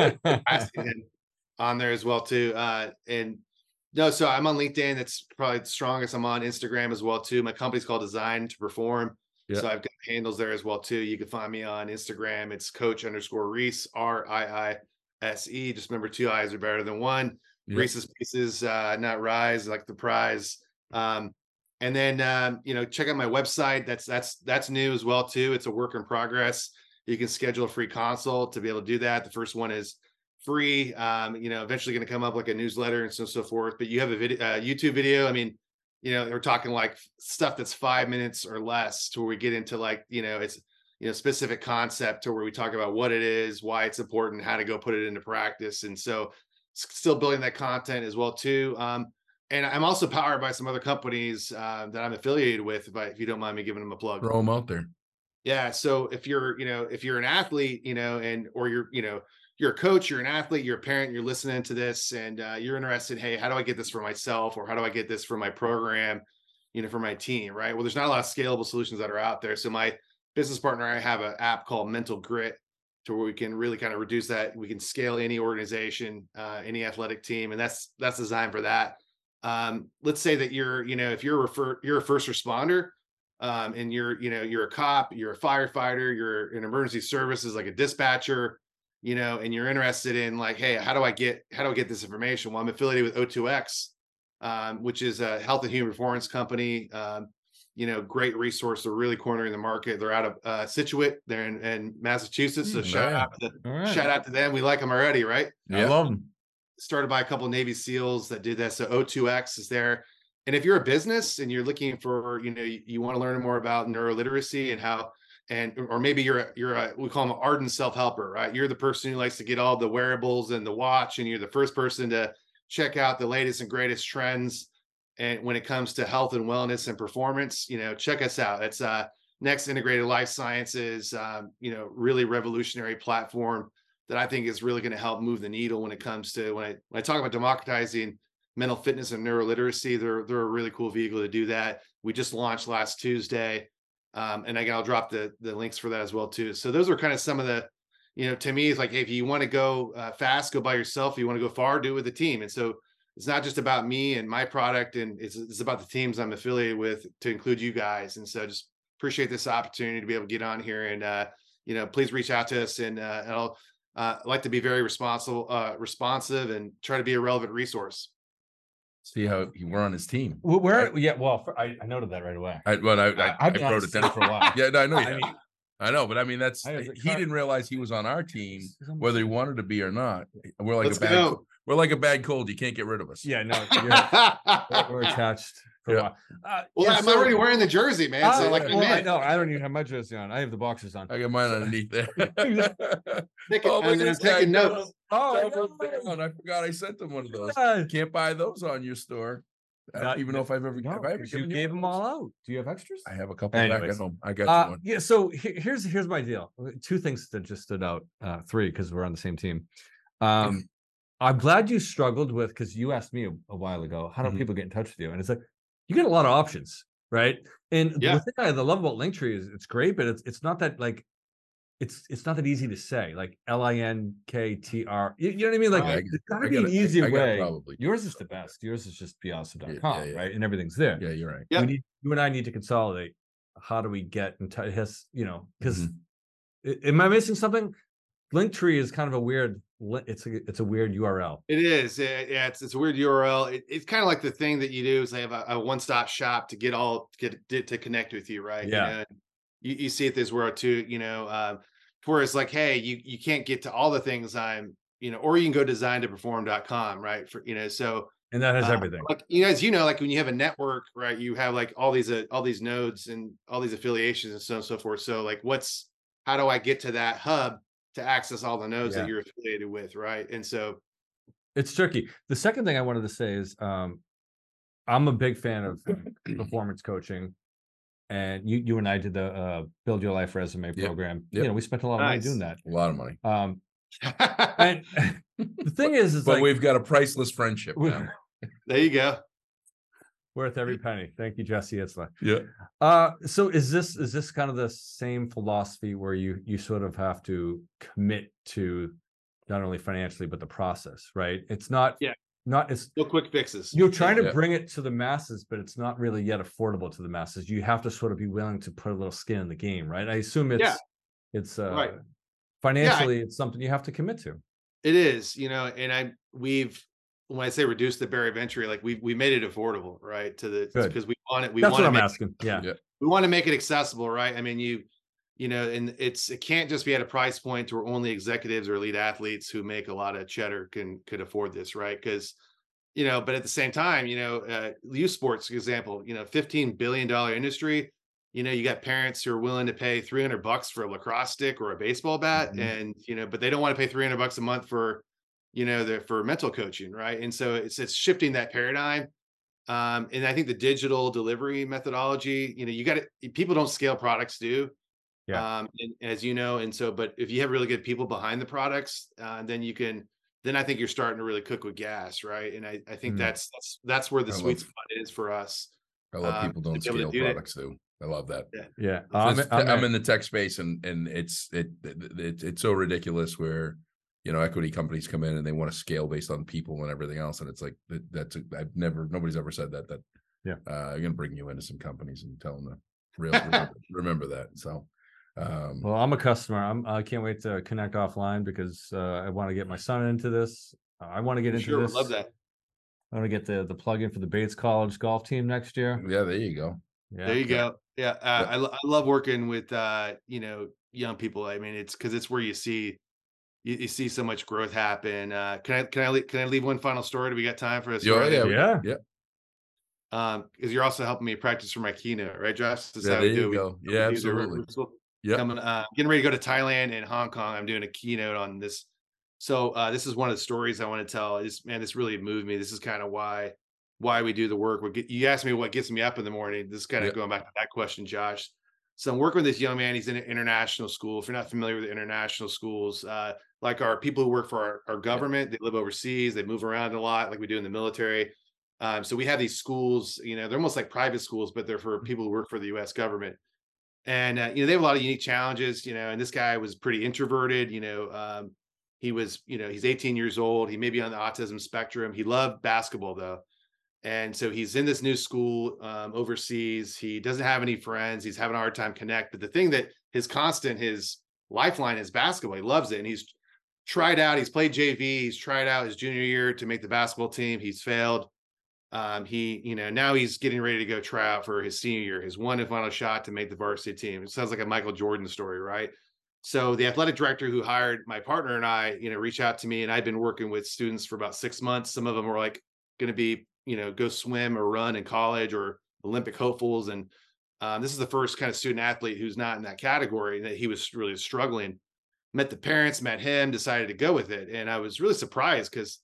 On there as well too. So I'm on LinkedIn. That's probably the strongest. I'm on Instagram as well too. My company's called Design to Perform. So I've got handles there as well too. You can find me on Instagram. It's Coach_Reese, RIISE. Just remember 2 I's are better than 1. Reese's Pieces, not Rise, like the prize. And then check out my website. That's new as well too. It's a work in progress. You can schedule a free consult to be able to do that. The first one is free. Eventually going to come up like a newsletter and so forth. But you have a YouTube video. I mean, we're talking like stuff that's 5 minutes or less, to where we get into like, it's specific concept, to where we talk about what it is, why it's important, how to go put it into practice. And so still building that content as well too. And I'm also powered by some other companies that I'm affiliated with, if you don't mind me giving them a plug. Throw them out there. Yeah. So if you're an athlete, or you're a coach, you're an athlete, you're a parent, you're listening to this, and you're interested, hey, how do I get this for myself? Or how do I get this for my program, for my team, right? Well, there's not a lot of scalable solutions that are out there. So my business partner, I have an app called Mental Grit, to where we can really kind of reduce that. We can scale any organization, any athletic team. And that's designed for that. Let's say that if you're a first responder, and you're a cop, you're a firefighter, you're in emergency services, like a dispatcher, and you're interested in like, hey, how do I get this information? Well, I'm affiliated with O2X, which is a health and human performance company. Great resource. They're really cornering the market. They're out of Scituate. They're in Massachusetts. So shout out to them. We like them already, right? Yeah. I love them. Started by a couple of Navy SEALs that did that. So O2X is there. And if you're a business and you're looking for, you want to learn more about neuroliteracy and how, or maybe you're a, we call them an ardent self-helper, right? You're the person who likes to get all the wearables and the watch, and you're the first person to check out the latest and greatest trends. And when it comes to health and wellness and performance, check us out. It's Next Integrated Life Sciences, really revolutionary platform that I think is really going to help move the needle when it comes to, when I talk about democratizing mental fitness and neuroliteracy, they're a really cool vehicle to do that. We just launched last Tuesday. And again, I'll drop the links for that as well too. So those are kind of some of the, to me, it's like, hey, if you want to go fast, go by yourself. If you want to go far, do it with a team. And so it's not just about me and my product, and it's about the teams I'm affiliated with, to include you guys. And so just appreciate this opportunity to be able to get on here, and please reach out to us, and I'll like to be very responsive and try to be a relevant resource. See how we're on his team. I noted that right away. I wrote it down for a while. Yeah, no, I know. I know, but I mean, he didn't realize he was on our team, whether he wanted to be or not. We're like a bad cold. You can't get rid of us. Yeah, no, we're attached for a while. I'm already wearing the jersey, man. I know. I don't even have my jersey on. I have the boxers on. I got mine underneath there. Taking notes. I forgot I sent them one of those. Can't buy those on your store. I don't even know if I've ever. No, have I ever you gave them all out. Do you have extras? I have a couple back at home. I got you one. Yeah. So here's my deal. Two things that just stood out. Three, because we're on the same team. I'm glad you struggled with, because you asked me a while ago, how do people get in touch with you? And it's like, you get a lot of options, right? And the thing I love about Linktree is it's great, but it's not that like, it's not that easy to say, like LINKTR. You know what I mean? Like, there's gotta be an easier way. Probably. Yours is the best. Yours is just beyawesome.com, right? And everything's there. Yeah, you're right. Yeah. You and I need to consolidate. How do we get in touch? Because am I missing something? Linktree is kind of a weird. It's a weird URL. It is. Yeah, it's a weird URL. It's kind of like the thing that you do is they have a one-stop shop to to connect with you, right? Yeah. You see it this world too, whereas like, hey, you can't get to all the things or you can go design2perform.com, right? So and that has everything. Like, as you know, like when you have a network, right, you have like all these nodes and all these affiliations and so on and so forth. So like, how do I get to that hub to access all the nodes that you're affiliated with, right? And so it's tricky. The second thing I wanted to say is I'm a big fan of performance coaching. And you and I did the Build Your Life Resume program. We spent a lot of money doing that. A lot of money. And the thing is but like, we've got a priceless friendship now. There you go. Worth every penny. Thank you, Jesse Itzler. Yeah. So is this kind of the same philosophy where you sort of have to commit to not only financially but the process, right? It's not it's no quick fixes. You're trying to bring it to the masses, but it's not really yet affordable to the masses. You have to sort of be willing to put a little skin in the game, right? I assume it's right. Financially, it's something you have to commit to. It is, and when I say reduce the barrier of entry, like we made it affordable, right? Because we want it. That's what I'm asking. Yeah. We want to make it accessible, right? I mean, and it can't just be at a price point where only executives or elite athletes who make a lot of cheddar could afford this, right? Because, but at the same time, youth sports, for example, $15 billion industry, you got parents who are willing to pay $300 for a lacrosse stick or a baseball bat, and but they don't want to pay $300 a month for for mental coaching, right? And so it's shifting that paradigm. And I think the digital delivery methodology, people don't scale, products do. Yeah. And as you know, and so, but if you have really good people behind the products, then I think you're starting to really cook with gas, right? And I think that's where the sweet spot is for us. I love people don't scale products too. I love that. Yeah. I'm in the tech space and it's so ridiculous where, equity companies come in and they want to scale based on people and everything else. And it's like, nobody's ever said that, I'm going to bring you into some companies and tell them to remember that. So, well, I'm a customer. I can't wait to connect offline because I want to get my son into this. I want to get into this. Love that. I want to get the plug-in for the Bates College golf team next year. Yeah, there you go. Yeah. There you go. Yeah, I love working with young people. I mean, it's because it's where you see so much growth happen. Can I leave one final story? Do we got time for this? Yeah. Because you're also helping me practice for my keynote, right, Josh? There you go. Yeah, absolutely. Yeah, getting ready to go to Thailand and Hong Kong. I'm doing a keynote on this. So this is one of the stories I want to tell. This really moved me. This is kind of why we do the work. You asked me what gets me up in the morning. This is kind of going back to that question, Josh. So I'm working with this young man. He's in an international school. If you're not familiar with international schools, like our people who work for our government, they live overseas, they move around a lot, like we do in the military. So we have these schools, they're almost like private schools, but they're for people who work for the U.S. government. And, they have a lot of unique challenges, and this guy was pretty introverted, he was, he's 18 years old. He may be on the autism spectrum. He loved basketball though. And so he's in this new school overseas. He doesn't have any friends. He's having a hard time connect. But the thing that his lifeline is basketball. He loves it. And he's tried out. He's played JV. He's tried out his junior year to make the basketball team. He's failed. Now he's getting ready to go try out for his senior year, his one and final shot to make the varsity team. It sounds like a Michael Jordan story, right? So the athletic director who hired my partner and I, reached out to me, and I've been working with students for about 6 months. Some of them were like going to be, go swim or run in college or Olympic hopefuls. And this is the first kind of student athlete who's not in that category, that he was really struggling. Met the parents, met him, decided to go with it. And I was really surprised because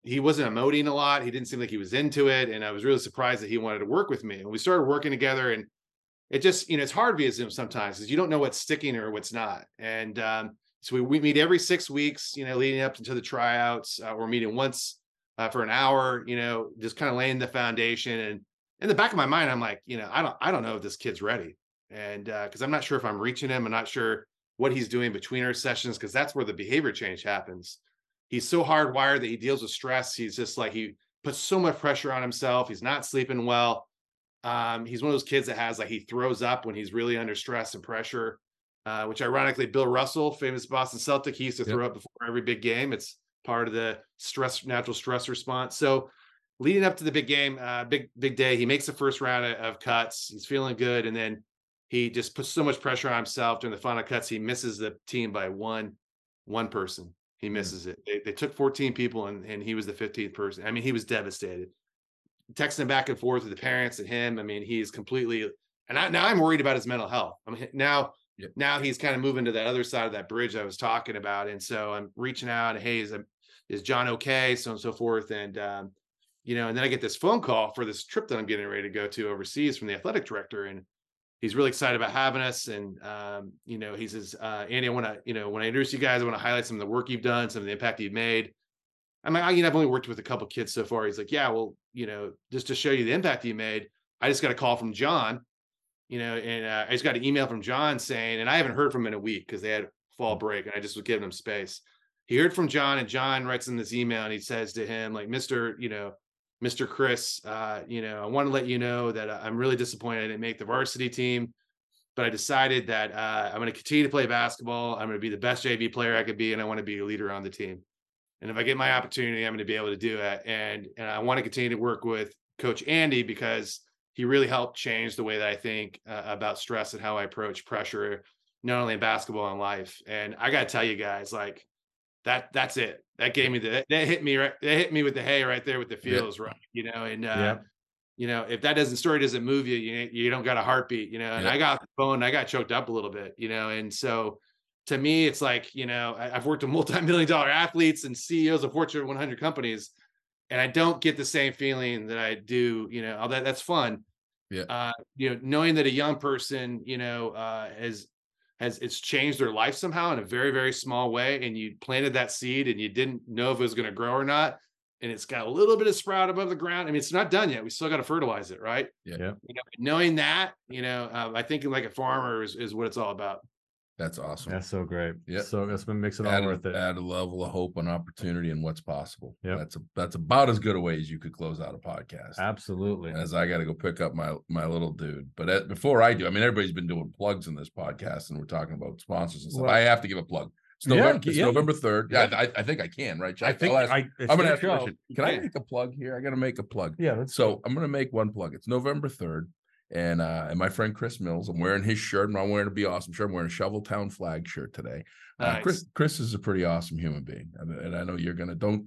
he wasn't emoting a lot. He didn't seem like he was into it. And I was really surprised that he wanted to work with me. And we started working together, and it just, it's hard via Zoom sometimes because you don't know what's sticking or what's not. And so we meet every 6 weeks, leading up to the tryouts. We're meeting once for an hour, just kind of laying the foundation. And in the back of my mind, I'm like, I don't know if this kid's ready. And because I'm not sure if I'm reaching him. I'm not sure what he's doing between our sessions, because that's where the behavior change happens. He's so hardwired that he deals with stress. He's just like, he puts so much pressure on himself. He's not sleeping well. He's one of those kids that has, like, he throws up when he's really under stress and pressure, which ironically, Bill Russell, famous Boston Celtic, he used to throw up before every big game. It's part of the natural stress response. So leading up to the big game, big day, he makes the first round of cuts. He's feeling good. And then he just puts so much pressure on himself during the final cuts. He misses the team by one person. He misses it. They took 14 people, and he was the 15th person. I mean, he was devastated. Texting back and forth with the parents and him. I mean, he's completely, and now I'm worried about his mental health. I mean, now he's kind of moving to that other side of that bridge I was talking about. And so I'm reaching out, and hey, is John okay? So on and so forth. And, and then I get this phone call for this trip that I'm getting ready to go to overseas from the athletic director. And he's really excited about having us. And, he says, Andy, I want to, when I introduce you guys, I want to highlight some of the work you've done, some of the impact you've made. I'm like, I've only worked with a couple kids so far. He's like, yeah, well, just to show you the impact you made, I just got a call from John, and I just got an email from John saying, and I haven't heard from him in a week because they had fall break, and I just was giving him space. He heard from John, and John writes in this email, and he says to him, like, Mr. Chris, I want to let you know that I'm really disappointed I didn't make the varsity team, but I decided that I'm going to continue to play basketball. I'm going to be the best JV player I could be, and I want to be a leader on the team. And if I get my opportunity, I'm going to be able to do it. And I want to continue to work with Coach Andy because he really helped change the way that I think about stress and how I approach pressure, not only in basketball and life. And I got to tell you guys, like, that's it. That gave me that hit me right. That hit me with the hay right there with the feels, right? If that story doesn't move you, you don't got a heartbeat, and I got the phone, I got choked up a little bit, and so to me, it's like, I've worked with multi-million-dollar athletes and CEOs of Fortune 100 companies, and I don't get the same feeling that I do, that's fun. Yeah. Knowing that a young person, it's changed their life somehow in a very, very small way. And you planted that seed and you didn't know if it was going to grow or not. And it's got a little bit of sprout above the ground. I mean, it's not done yet. We still got to fertilize it. Right. Yeah. Knowing that, I think like a farmer is what it's all about. That's awesome. That's so great. Yeah. So that's what makes it all worth it. Add a level of hope and opportunity and what's possible. Yeah. That's about as good a way as you could close out a podcast. Absolutely. As I got to go pick up my little dude. But before I do, I mean, everybody's been doing plugs in this podcast, and we're talking about sponsors and stuff. Well, I have to give a plug. It's November 3rd. Yeah, I think I can, right? I'm going to ask permission. Can I make a plug here? I got to make a plug. Yeah. I'm going to make one plug. It's November 3rd. And my friend Chris Mills, I'm wearing his shirt. I'm not wearing a Be Awesome shirt. I'm wearing a Shoveltown flag shirt today. Nice. Chris is a pretty awesome human being. And I know you're going to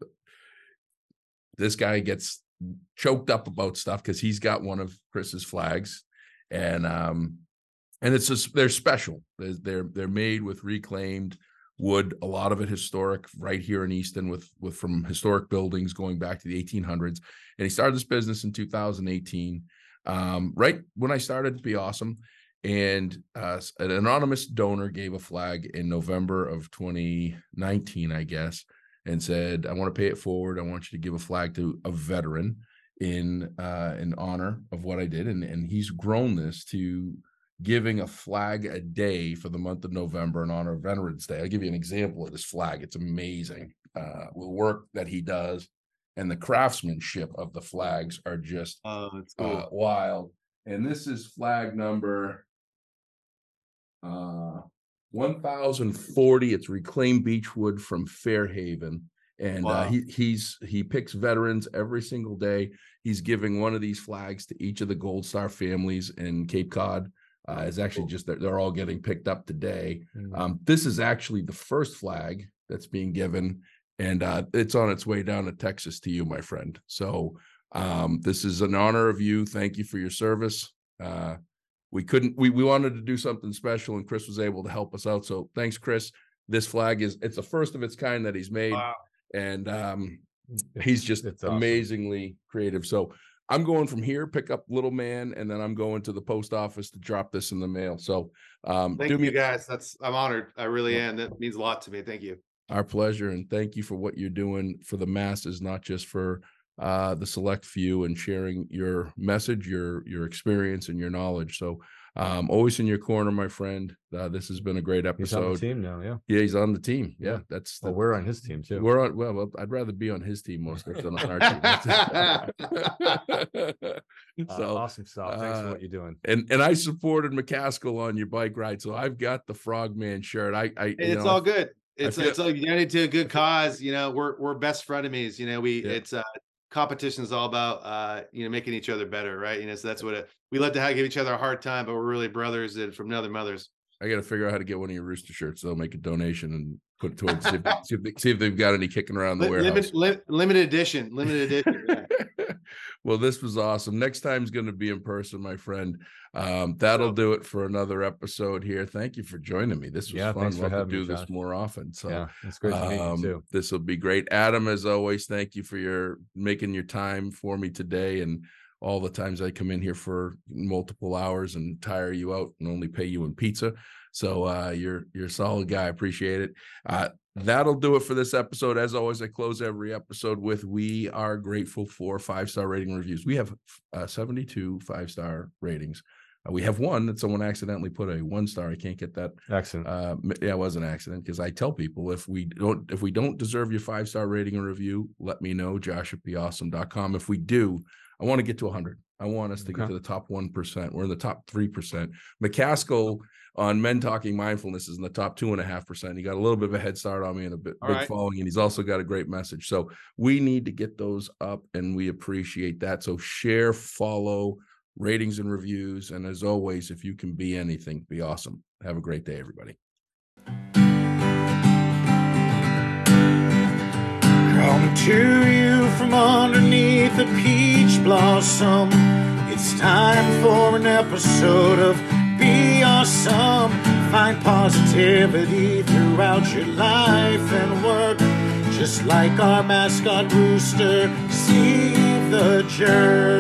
this guy gets choked up about stuff because he's got one of Chris's flags. And it's just, they're special. They're made with reclaimed wood, a lot of it historic, right here in Easton with from historic buildings going back to the 1800s. And he started this business in 2018. Right when I started to Be Awesome, and an anonymous donor gave a flag in November of 2019, I guess, and said, I want to pay it forward. I want you to give a flag to a veteran in honor of what I did. And he's grown this to giving a flag a day for the month of November in honor of Veterans Day. I'll give you an example of this flag. It's amazing. The work that he does. And the craftsmanship of the flags are just wild. And this is flag number 1040. It's reclaimed beechwood from Fairhaven. And he picks veterans every single day. He's giving one of these flags to each of the Gold Star families in Cape Cod. It's actually just they're all getting picked up today. This is actually the first flag that's being given. And it's on its way down to Texas to you, my friend. So this is an honor of you. Thank you for your service. We wanted to do something special, and Chris was able to help us out. So thanks, Chris. This flag it's the first of its kind that he's made. Wow. And He's just It's awesome. amazingly creative. So I'm going from here, pick up little man, and then I'm going to the post office to drop this in the mail. So thank you guys. I'm honored. I really am. That means a lot to me. Thank you. Our pleasure. And thank you for what you're doing for the masses, not just for the select few, and sharing your message, your experience, and your knowledge. So always in your corner, my friend. This has been a great episode. He's on the team now. Yeah, he's on the team. Yeah, that's well, we're on his team too. We're on. Well, I'd rather be on his team most of than on our team. So awesome stuff. Thanks for what you're doing. And I supported McCaskill on your bike ride, so I've got the Frogman shirt. It's all good. It's like united to a good cause. You know, we're best frenemies. You know, it's competition is all about making each other better, right? You know, so that's what we love to give each other a hard time, but we're really brothers and from other mothers. I got to figure out how to get one of your Rooster shirts. They'll make a donation and put it towards see if they've got any kicking around the warehouse. Limited edition. Yeah. Well, this was awesome. Next time's going to be in person, my friend. That'll do it for another episode here. Thank you for joining me. This was fun. Love to do this more often. So yeah, it's great to meet you too. This will be great. Adam, as always, thank you for making your time for me today, and all the times I come in here for multiple hours and tire you out and only pay you in pizza. So you're a solid guy. I appreciate it. That'll do it for this episode. As always, I close every episode with, we are grateful for 5-star rating reviews. We have 72 5-star ratings. We have one that someone accidentally put a 1-star. I can't get that. Accident. Yeah, it was an accident, because I tell people, if we don't deserve your 5-star rating and review, let me know, josh@beawesome.com. If we do, I want to get to 100. I want us to get to the top 1%. We're in the top 3%. McCaskill on Men Talking Mindfulness is in the top 2.5%. He got a little bit of a head start on me and a big following, and he's also got a great message. So we need to get those up, and we appreciate that. So share, follow, ratings and reviews. And as always, if you can be anything, be awesome. Have a great day, everybody. Come to you from underneath a peach blossom. It's time for an episode of Be Awesome. Find positivity throughout your life and work. Just like our mascot Rooster, Steve the Jerk.